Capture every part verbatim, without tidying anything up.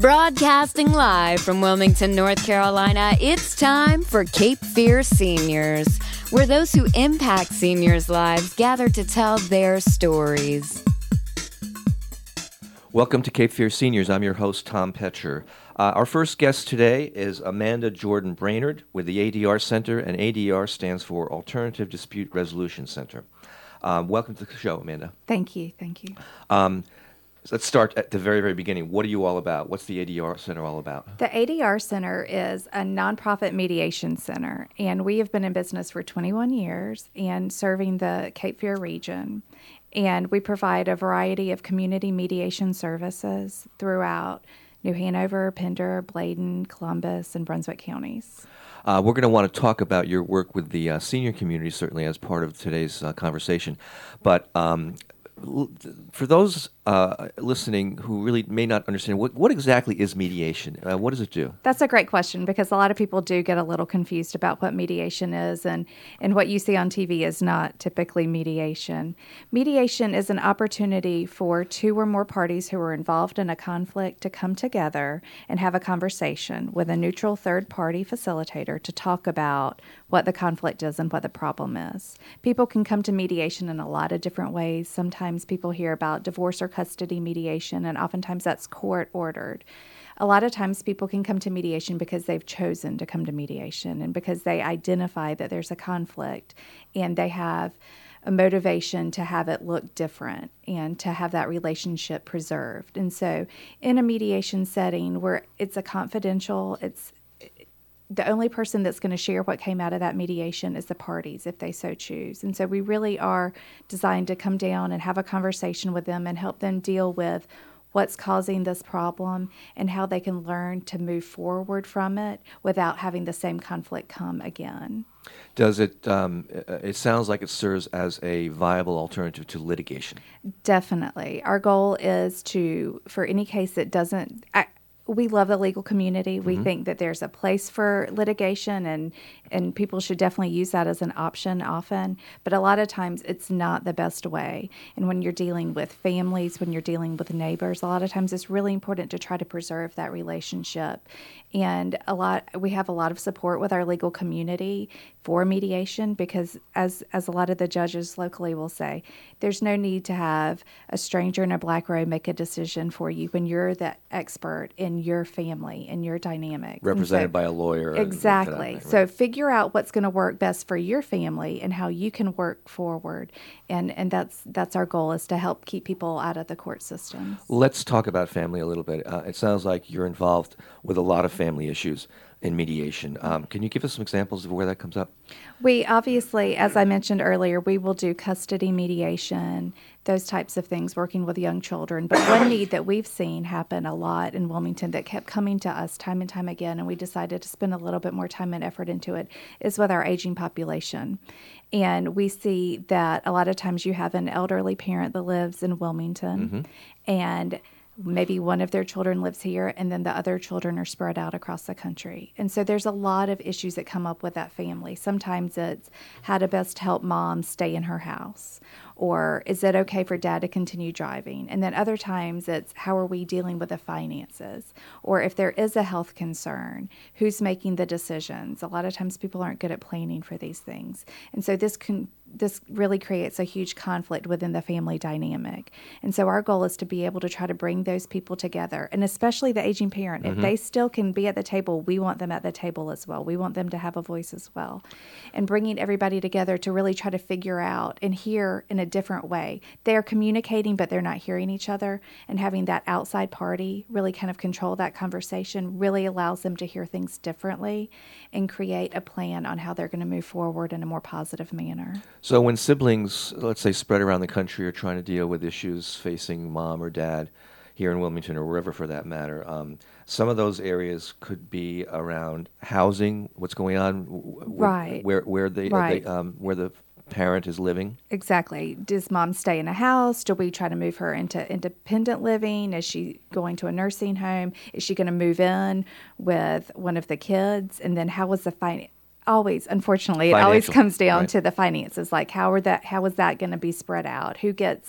Broadcasting live from Wilmington, North Carolina, it's time for Cape Fear Seniors, where those who impact seniors' lives gather to tell their stories. Welcome to Cape Fear Seniors. I'm your host, Tom Petcher. Uh, our first guest today is Amanda Jordan Brainerd with the A D R Center, and A D R stands for Alternative Dispute Resolution Center. Um, welcome to the show, Amanda. Thank you. Thank you. Um, so let's start at the very, very beginning. What are you all about? What's the A D R Center all about? The A D R Center is a nonprofit mediation center, and we have been in business for twenty-one years and serving the Cape Fear region. And we provide a variety of community mediation services throughout New Hanover, Pender, Bladen, Columbus, and Brunswick counties. Uh, we're going to want to talk about your work with the uh, senior community, certainly, as part of today's uh, conversation. But um, l- for those uh, listening who really may not understand, what, what exactly is mediation? Uh, what does it do? That's a great question, because a lot of people do get a little confused about what mediation is, and, and what you see on T V is not typically mediation. Mediation is an opportunity for two or more parties who are involved in a conflict to come together and have a conversation with a neutral third-party facilitator to talk about what the conflict is and what the problem is. People can come to mediation in a lot of different ways. Sometimes people hear about divorce or custody mediation, and oftentimes that's court-ordered. A lot of times people can come to mediation because they've chosen to come to mediation and because they identify that there's a conflict and they have a motivation to have it look different and to have that relationship preserved. And so in a mediation setting where it's a confidential, it's the only person that's going to share what came out of that mediation is the parties, if they so choose. And so we really are designed to come down and have a conversation with them and help them deal with what's causing this problem and how they can learn to move forward from it without having the same conflict come again. Does it, um, it sounds like it serves as a viable alternative to litigation. Definitely. Our goal is to, for any case that doesn't, I, we love the legal community. We mm-hmm. think that there's a place for litigation, and, and people should definitely use that as an option often. But a lot of times it's not the best way. And when you're dealing with families, when you're dealing with neighbors, a lot of times it's really important to try to preserve that relationship. And a lot, we have a lot of support with our legal community for mediation, because as, as a lot of the judges locally will say, there's no need to have a stranger in a black robe make a decision for you when you're the expert in your family and your dynamics. Represented so, by a lawyer. Exactly. Right. So figure out what's going to work best for your family and how you can work forward. And and that's that's our goal, is to help keep people out of the court systems. Let's talk about family a little bit. Uh, it sounds like you're involved with a lot of family issues in mediation. Um, can you give us some examples of where that comes up? We obviously, as I mentioned earlier, we will do custody mediation, those types of things, working with young children. But one need that we've seen happen a lot in Wilmington that kept coming to us time and time again, and we decided to spend a little bit more time and effort into it, is with our aging population. And we see that a lot of times you have an elderly parent that lives in Wilmington, mm-hmm. and maybe one of their children lives here, and then the other children are spread out across the country. And so there's a lot of issues that come up with that family. Sometimes it's how to best help mom stay in her house, or is it okay for dad to continue driving? And then other times it's how are we dealing with the finances? Or if there is a health concern, who's making the decisions? A lot of times people aren't good at planning for these things. And so this can this really creates a huge conflict within the family dynamic. And so our goal is to be able to try to bring those people together, and especially the aging parent. Mm-hmm. If they still can be at the table, we want them at the table as well. We want them to have a voice as well. And bringing everybody together to really try to figure out and hear in a different way. They're communicating, but they're not hearing each other, and having that outside party really kind of control that conversation really allows them to hear things differently and create a plan on how they're going to move forward in a more positive manner. So when siblings, let's say, spread around the country, are trying to deal with issues facing mom or dad here in Wilmington or wherever for that matter, um, some of those areas could be around housing, what's going on, w- right. where where the right. they, um, where the parent is living. Exactly. Does mom stay in a house? Do we try to move her into independent living? Is she going to a nursing home? Is she going to move in with one of the kids? And then how was the finance? Always, unfortunately, it Financial, always comes down right. to the finances. Like, how are that? How is that going to be spread out? Who gets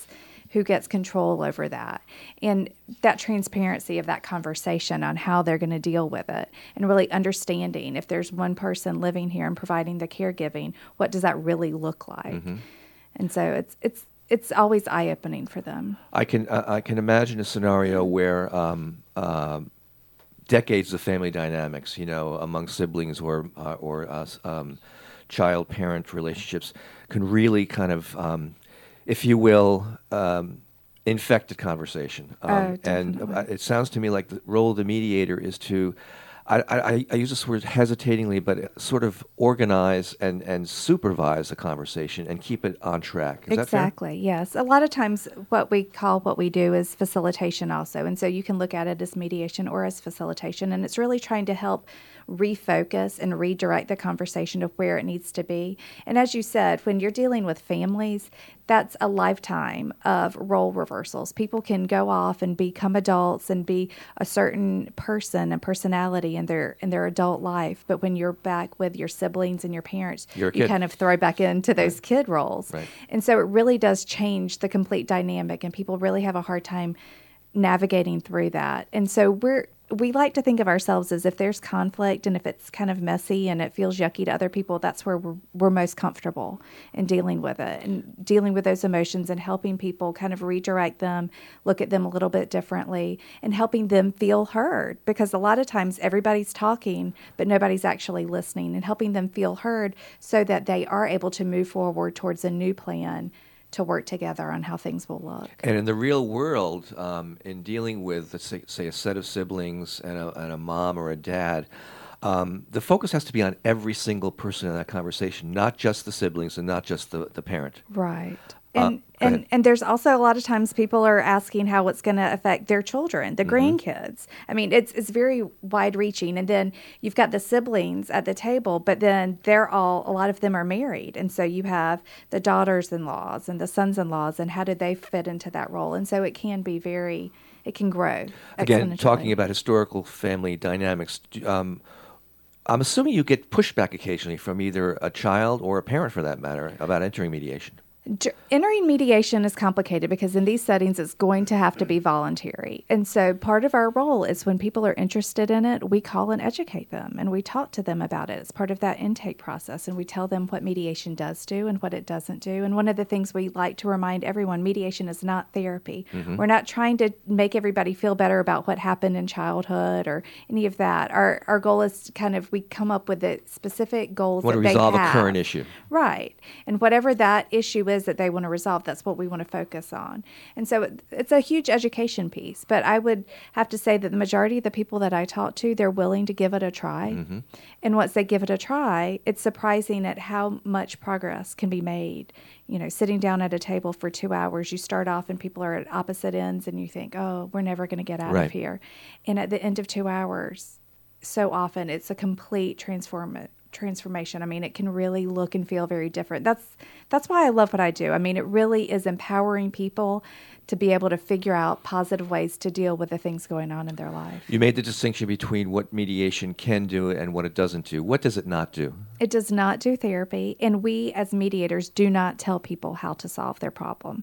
who gets control over that. And that transparency of that conversation on how they're going to deal with it, and really understanding if there's one person living here and providing the caregiving, what does that really look like? Mm-hmm. And so it's it's it's always eye-opening for them. I can uh, I can imagine a scenario where um, uh, decades of family dynamics, you know, among siblings or uh, or uh, um, child-parent relationships, can really kind of, um, if you will, um, infect a conversation. Um, oh, and it sounds to me like the role of the mediator is to, I, I, I use this word hesitatingly, but sort of organize and, and supervise the conversation and keep it on track. Is exactly, that fair? Yes. A lot of times what we call what we do is facilitation also. And so you can look at it as mediation or as facilitation. And it's really trying to help refocus and redirect the conversation to where it needs to be. And as you said, when you're dealing with families, that's a lifetime of role reversals. People can go off and become adults and be a certain person and personality in their in their adult life. But when you're back with your siblings and your parents, you kind of throw back into those right. kid roles. Right. And so it really does change the complete dynamic, and people really have a hard time navigating through that. And so we're we like to think of ourselves as if there's conflict and if it's kind of messy and it feels yucky to other people, that's where we're, we're most comfortable in dealing with it and dealing with those emotions and helping people kind of redirect them, look at them a little bit differently, and helping them feel heard. Because a lot of times everybody's talking, but nobody's actually listening, and helping them feel heard so that they are able to move forward towards a new plan to work together on how things will look. And in the real world, um, in dealing with, let's say, say, a set of siblings and a, and a mom or a dad, um, the focus has to be on every single person in that conversation, not just the siblings and not just the, the parent. Right. And, uh, and and there's also a lot of times people are asking how it's going to affect their children, the mm-hmm. grandkids. I mean, it's it's very wide reaching. And then you've got the siblings at the table, but then they're all, a lot of them are married. And so you have the daughters-in-laws and the sons-in-laws, and how do they fit into that role? And so it can be very, it can grow. Again, talking about historical family dynamics, um, I'm assuming you get pushback occasionally from either a child or a parent, for that matter, about entering mediation. Entering mediation is complicated because in these settings, it's going to have to be voluntary. And so part of our role is when people are interested in it, we call and educate them, and we talk to them about it. It's part of that intake process, and we tell them what mediation does do and what it doesn't do. And one of the things we like to remind everyone, mediation is not therapy. Mm-hmm. We're not trying to make everybody feel better about what happened in childhood or any of that. Our our goal is to kind of, we come up with the specific goals that they have. Want to resolve a current issue. Right. And whatever that issue is that they want to resolve, that's what we want to focus on. And so it, it's a huge education piece, but I would have to say that the majority of the people that I talk to, they're willing to give it a try. Mm-hmm. And once they give it a try, it's surprising at how much progress can be made. You know, sitting down at a table for two hours, you start off and people are at opposite ends and you think, oh, we're never going to get out right. of here. And at the end of two hours, so often it's a complete transform transformation. I mean, it can really look and feel very different. That's that's why I love what I do. I mean, it really is empowering people to be able to figure out positive ways to deal with the things going on in their life. You made the distinction between what mediation can do and what it doesn't do. What does it not do? It does not do therapy, and we as mediators do not tell people how to solve their problem.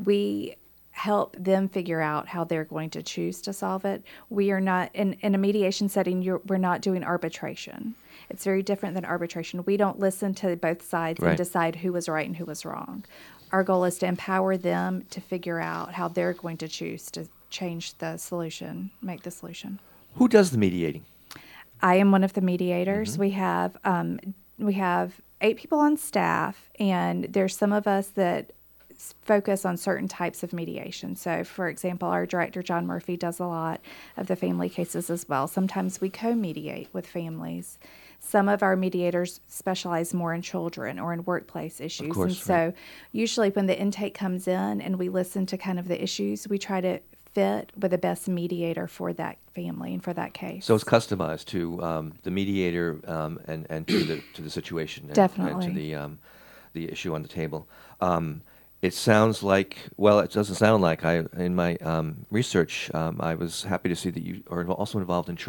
We help them figure out how they're going to choose to solve it. We are not, in, in a mediation setting, you're, we're not doing arbitration. It's very different than arbitration. We don't listen to both sides right. and decide who was right and who was wrong. Our goal is to empower them to figure out how they're going to choose to change the solution, make the solution. Who does the mediating? I am one of the mediators. Mm-hmm. We have um, we have eight people on staff, and there's some of us that focus on certain types of mediation. So, for example, our director, John Murphy, does a lot of the family cases as well. Sometimes we co-mediate with families. Some of our mediators specialize more in children or in workplace issues. Of course, and so right. usually when the intake comes in and we listen to kind of the issues, we try to fit with the best mediator for that family and for that case. So it's customized to um, the mediator um, and, and to the to the situation. And, Definitely. And to the, um, the issue on the table. Um, It sounds like, well, it doesn't sound like, I in my um, research, um, I was happy to see that you are also involved in training.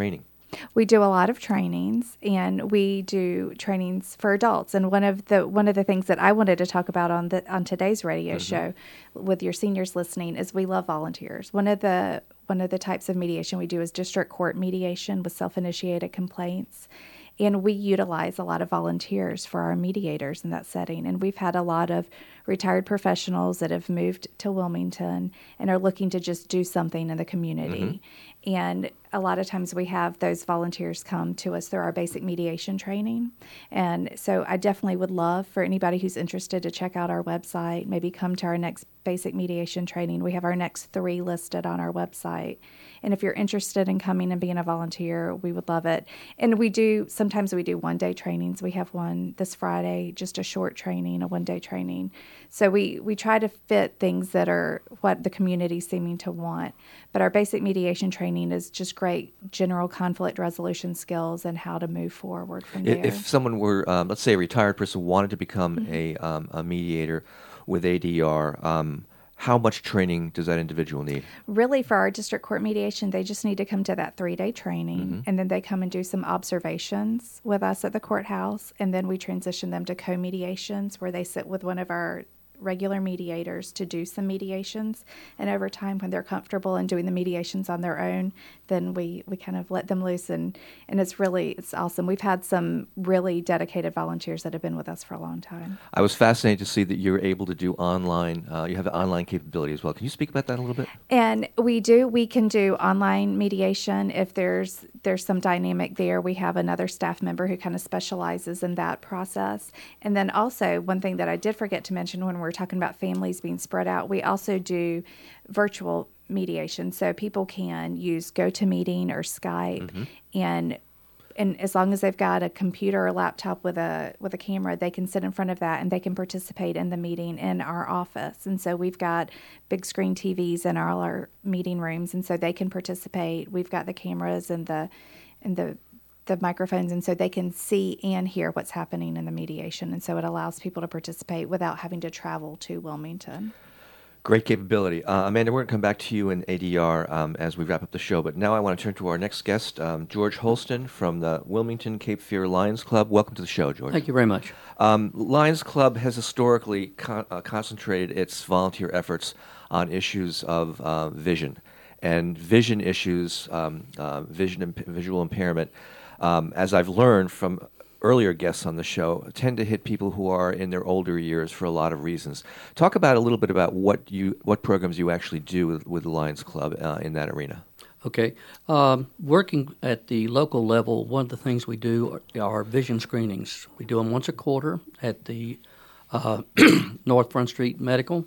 We do a lot of trainings, and we do trainings for adults. And one of the one of the things that I wanted to talk about on the on today's radio mm-hmm. show, with your seniors listening, is we love volunteers. One of the one of the types of mediation we do is district court mediation with self-initiated complaints. And we utilize a lot of volunteers for our mediators in that setting. And we've had a lot of retired professionals that have moved to Wilmington and are looking to just do something in the community. Mm-hmm. And a lot of times we have those volunteers come to us through our basic mediation training. And so I definitely would love for anybody who's interested to check out our website, maybe come to our next basic mediation training. We have our next three listed on our website. And if you're interested in coming and being a volunteer, we would love it. And we do, sometimes we do one-day trainings. We have one this Friday, just a short training, a one-day training. So we, we try to fit things that are what the community is seeming to want. But our basic mediation training is just great general conflict resolution skills and how to move forward from there. If someone were, um, let's say a retired person wanted to become mm-hmm. a, um, a mediator with A D R, um, how much training does that individual need? Really, for our district court mediation, they just need to come to that three-day training, mm-hmm. and then they come and do some observations with us at the courthouse, and then we transition them to co-mediations where they sit with one of our regular mediators to do some mediations. And over time, when they're comfortable in doing the mediations on their own, then we, we kind of let them loose. And, and it's really, it's awesome. We've had some really dedicated volunteers that have been with us for a long time. I was fascinated to see that you're able to do online, uh, you have the online capability as well. Can you speak about that a little bit? And we do, we can do online mediation if there's, there's some dynamic there. We have another staff member who kind of specializes in that process. And then also, one thing that I did forget to mention when we're talking about families being spread out, we also do virtual mediation. So people can use GoToMeeting or Skype, mm-hmm. and and as long as they've got a computer or laptop with a with a camera, they can sit in front of that and they can participate in the meeting in our office. And so we've got big screen T Vs in all our meeting rooms, and so they can participate. We've got the cameras and the and the the microphones, and so they can see and hear what's happening in the mediation. And so it allows people to participate without having to travel to Wilmington. Great capability. Uh, Amanda, we're going to come back to you in A D R um, as we wrap up the show, but now I want to turn to our next guest, um, George Holston from the Wilmington Cape Fear Lions Club. Welcome to the show, George. Thank you very much. Um, Lions Club has historically con- uh, concentrated its volunteer efforts on issues of uh, vision and vision issues, um, uh, vision imp- visual impairment. Um, as I've learned from earlier guests on the show, tend to hit people who are in their older years for a lot of reasons. Talk about a little bit about what you what programs you actually do with, with the Lions Club uh, in that arena. Okay. Um, working at the local level, one of the things we do are, are vision screenings. We do them once a quarter at the uh, North Front Street Medical.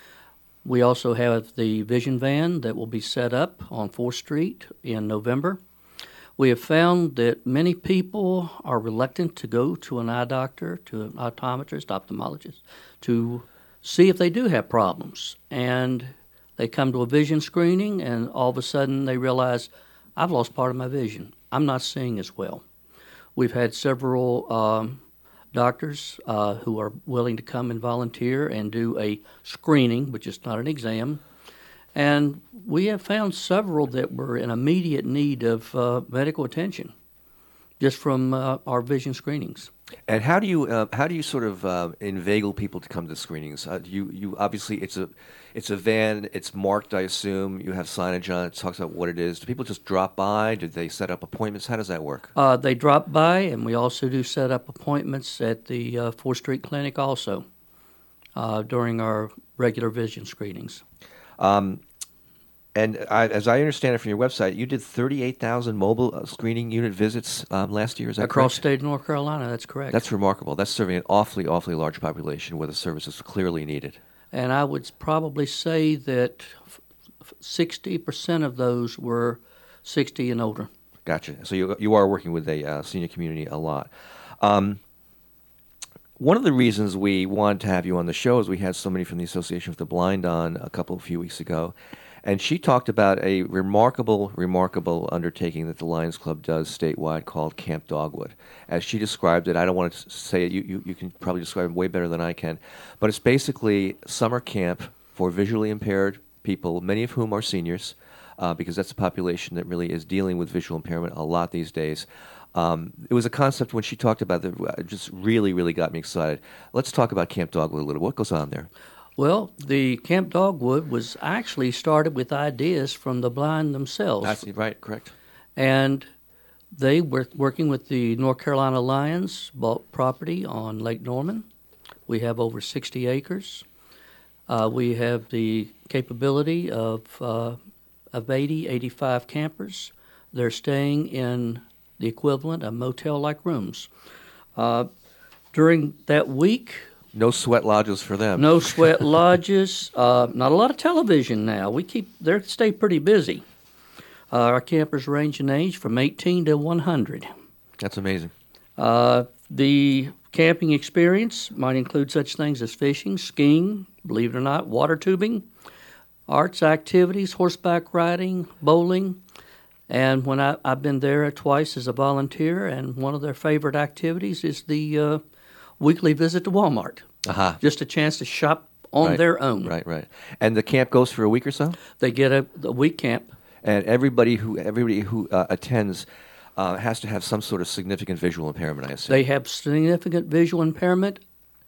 We also have the vision van that will be set up on fourth Street in November. We have found that many people are reluctant to go to an eye doctor, to an optometrist, ophthalmologist, to see if they do have problems. And they come to a vision screening, and all of a sudden they realize, I've lost part of my vision. I'm not seeing as well. We've had several um, doctors uh, who are willing to come and volunteer and do a screening, which is not an exam. And we have found several that were in immediate need of uh, medical attention just from uh, our vision screenings. And how do you uh, how do you sort of uh, inveigle people to come to the screenings? Uh, you you obviously it's a it's a van. It's marked, I assume. You have signage on it. It talks about what it is. Do people just drop by? Do they set up appointments? How does that work? Uh, they drop by, and we also do set up appointments at the uh, fourth Street Clinic also uh, during our regular vision screenings. Um, and I, as I understand it from your website, you did thirty-eight thousand mobile uh, screening unit visits um, last year. Is that across correct? state of North Carolina? That's correct. That's remarkable. That's serving an awfully, awfully large population where the service is clearly needed. And I would probably say that sixty percent of those were sixty and older. Gotcha. So you you are working with a uh, senior community a lot. Um, One of the reasons we wanted to have you on the show is we had somebody from the Association of the Blind on a couple of few weeks ago, and she talked about a remarkable, remarkable undertaking that the Lions Club does statewide called Camp Dogwood. As she described it, I don't want to say it, you, you, you can probably describe it way better than I can, but it's basically summer camp for visually impaired people, many of whom are seniors, uh, because that's a population that really is dealing with visual impairment a lot these days. Um, it was a concept when she talked about that uh, just really, really got me excited. Let's talk about Camp Dogwood a little. What goes on there? Well, the Camp Dogwood was actually started with ideas from the blind themselves. That's right, correct. And they were working with the North Carolina Lions, bought property on Lake Norman. We have over sixty acres. Uh, we have the capability of, uh, of eighty, eighty-five campers. They're staying in the equivalent of motel-like rooms. Uh, during that week... No sweat lodges for them. No sweat lodges. Uh, not a lot of television now. We keep they stay pretty busy. Uh, our campers range in age from eighteen to one hundred. That's amazing. Uh, the camping experience might include such things as fishing, skiing, believe it or not, water tubing, arts activities, horseback riding, bowling. And when I, I've been there twice as a volunteer, and one of their favorite activities is the uh, weekly visit to Walmart. Uh-huh. Just a chance to shop on Right, their own. Right, right. And the camp goes for a week or so? They get a, a week camp. And everybody who everybody who uh, attends uh, has to have some sort of significant visual impairment, I assume. They have significant visual impairment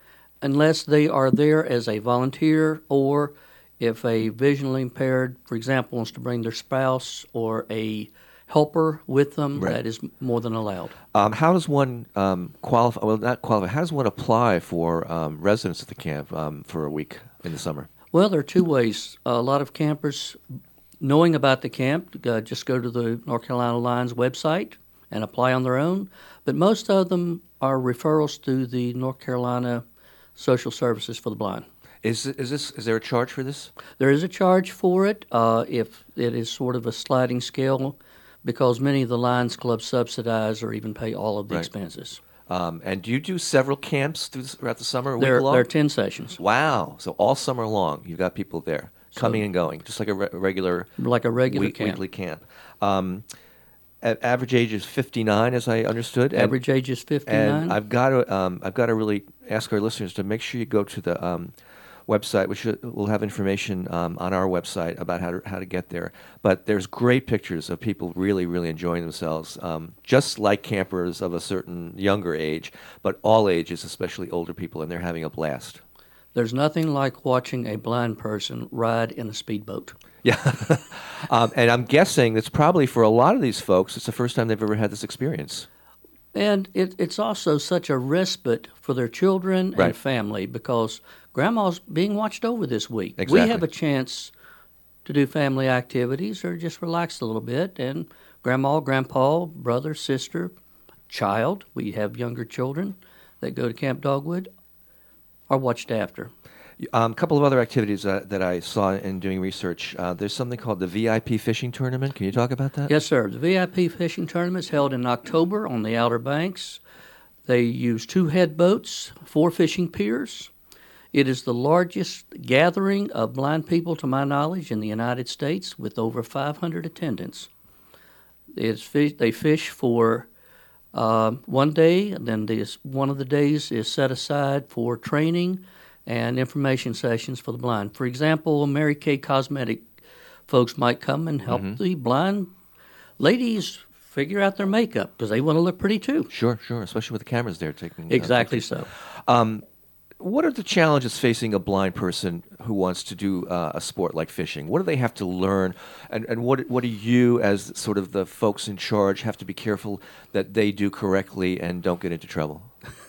unless they are there as a volunteer, or if a visually impaired, for example, wants to bring their spouse or a helper with them, Right. that is more than allowed. Um, how does one um, qualify? Well, not qualify. How does one apply for um, residence at the camp um, for a week in the summer? Well, there are two ways. A lot of campers, knowing about the camp, uh, just go to the North Carolina Lions website and apply on their own. But most of them are referrals through the North Carolina Social Services for the Blind. Is is this is there a charge for this? There is a charge for it uh, if it is sort of a sliding scale, because many of the Lions clubs subsidize or even pay all of the Right. expenses. Um, and do you do several camps through, throughout the summer, a There, week long? there are ten sessions, Wow! So all summer long, you've got people there coming and going, just like a re- regular like a regular week, camp. weekly camp. Um, a- average age is fifty-nine, as I understood. and- Average age is fifty-nine. And I've got to, um, I've got to really ask our listeners to make sure you go to the um, website, which will have information um, on our website about how to how to get there. But there's great pictures of people really, really enjoying themselves, um, just like campers of a certain younger age, but all ages, especially older people, and they're having a blast. There's nothing like watching a blind person ride in a speedboat. Yeah, um, and I'm guessing that's probably for a lot of these folks, it's the first time they've ever had this experience. And it, it's also such a respite for their children Right. and family, because grandma's being watched over this week. Exactly. We have a chance to do family activities or just relax a little bit, and grandma, grandpa, brother, sister, child, we have younger children that go to Camp Dogwood, are watched after. A um, couple of other activities uh, that I saw in doing research. Uh, there's something called the V I P fishing tournament. Can you talk about that? Yes, sir. The V I P fishing tournament is held in October on the Outer Banks. They use two head boats, four fishing piers. It is the largest gathering of blind people, to my knowledge, in the United States, with over five hundred attendants. It's fish, they fish for uh, one day, and then this, one of the days is set aside for training and information sessions for the blind. For example, Mary Kay Cosmetic folks might come and help Mm-hmm. the blind ladies figure out their makeup, because they want to look pretty too. Sure, sure, especially with the cameras there taking. uh, Exactly so. Um, what are the challenges facing a blind person who wants to do uh, a sport like fishing? What do they have to learn, and and what what do you, as sort of the folks in charge, have to be careful that they do correctly and don't get into trouble?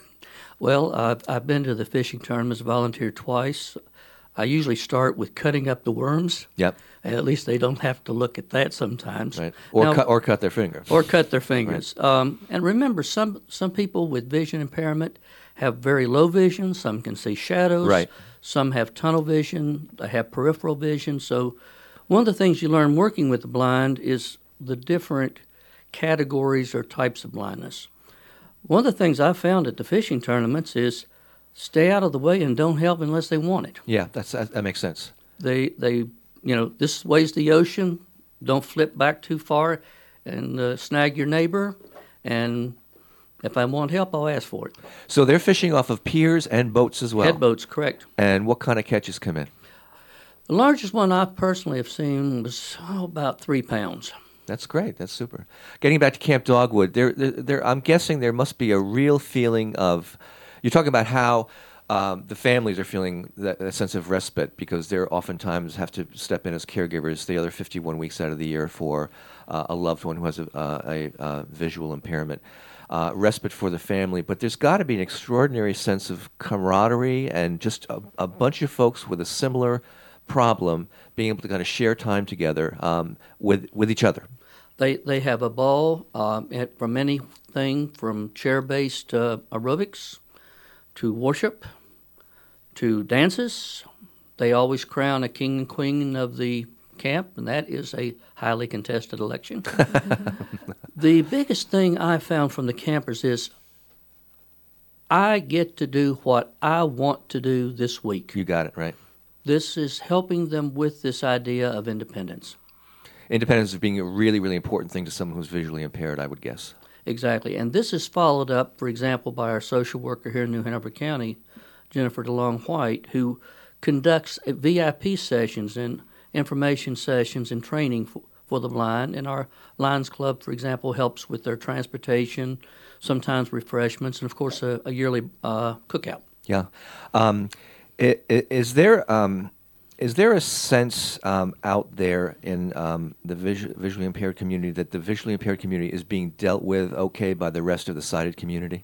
Well, I've, I've been to the fishing tournaments, volunteered twice. I usually start with cutting up the worms. Yep. And at least they don't have to look at that sometimes. Right. Or Now- cut or cut their finger. Or cut their fingers. Um, and remember, some some people with vision impairment have very low vision. Some can see shadows. Right. Some have tunnel vision. They have peripheral vision. So one of the things you learn working with the blind is the different categories or types of blindness. One of the things I found at the fishing tournaments is stay out of the way and don't help unless they want it. Yeah, that's that, that makes sense. They, they, you know, this way's the ocean. Don't flip back too far and uh, snag your neighbor. And if I want help, I'll ask for it. So they're fishing off of piers and boats as well. Head boats, correct. And what kind of catches come in? The largest one I personally have seen was oh, about three pounds. That's great. That's super. Getting back to Camp Dogwood, there, there, there, I'm guessing there must be a real feeling of. You're talking about how um, the families are feeling that, that sense of respite because they're oftentimes have to step in as caregivers the other fifty-one weeks out of the year for uh, a loved one who has a, a, a, a visual impairment. Uh, respite for the family, but there's got to be an extraordinary sense of camaraderie and just a, a bunch of folks with a similar problem being able to kind of share time together um, with with each other. They they have a ball um, at, from anything from chair-based uh, aerobics to worship to dances. They always crown a king and queen of the camp, and that is a highly contested election. The biggest thing I found from the campers is I get to do what I want to do this week. You got it, right. This is helping them with this idea of independence. Independence is being a really, really important thing to someone who's visually impaired, I would guess. Exactly. And this is followed up, for example, by our social worker here in New Hanover County, Jennifer DeLong White, who conducts V I P sessions and information sessions and training for, for the blind. And our Lions Club, for example, helps with their transportation, sometimes refreshments, and, of course, a, a yearly uh, cookout. Yeah. Um, i- i- is there um, is there a sense um, out there in um, the visu- visually impaired community that the visually impaired community is being dealt with okay by the rest of the sighted community?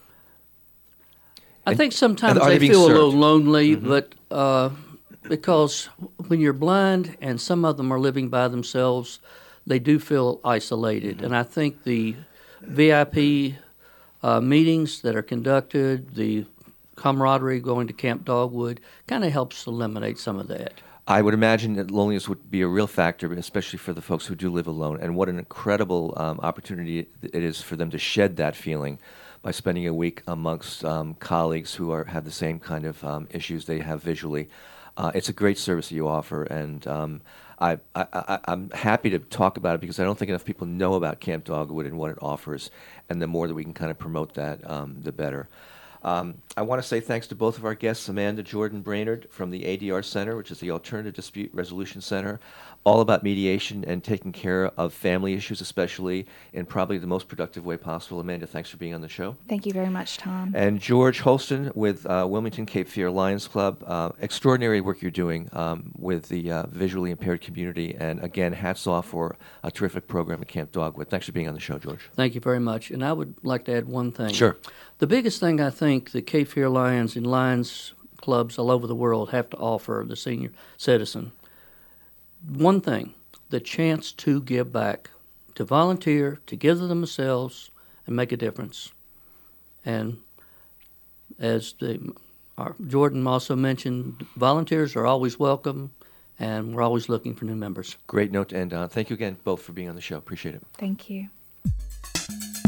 I And think sometimes are they they being feel a served? little lonely, Mhm. but uh, because when you're blind and some of them are living by themselves, they do feel isolated. Mm-hmm. And I think the V I P uh, meetings that are conducted, the camaraderie going to Camp Dogwood, kind of helps eliminate some of that. I would imagine that loneliness would be a real factor, especially for the folks who do live alone. And what an incredible um, opportunity it is for them to shed that feeling by spending a week amongst um, colleagues who are have the same kind of um, issues they have visually. Uh, it's a great service that you offer, and um, I, I, I, I'm happy to talk about it because I don't think enough people know about Camp Dogwood and what it offers. And the more that we can kind of promote that, um, the better. Um, I want to say thanks to both of our guests, Amanda Jordan Brainerd from the A D R Center, which is the Alternative Dispute Resolution Center, all about mediation and taking care of family issues, especially in probably the most productive way possible. Amanda, thanks for being on the show. Thank you very much, Tom. And George Holston with uh, Wilmington Cape Fear Lions Club. Uh, extraordinary work you're doing um, with the uh, visually impaired community. And again, hats off for a terrific program at Camp Dogwood. Thanks for being on the show, George. Thank you very much. And I would like to add one thing. Sure. The biggest thing I think the Cape Fear Lions and Lions clubs all over the world have to offer the senior citizen, one thing, the chance to give back, to volunteer, to give to themselves, and make a difference. And as the, our, Jordan also mentioned, volunteers are always welcome, and we're always looking for new members. Great note to end on. Thank you again both for being on the show. Appreciate it. Thank you.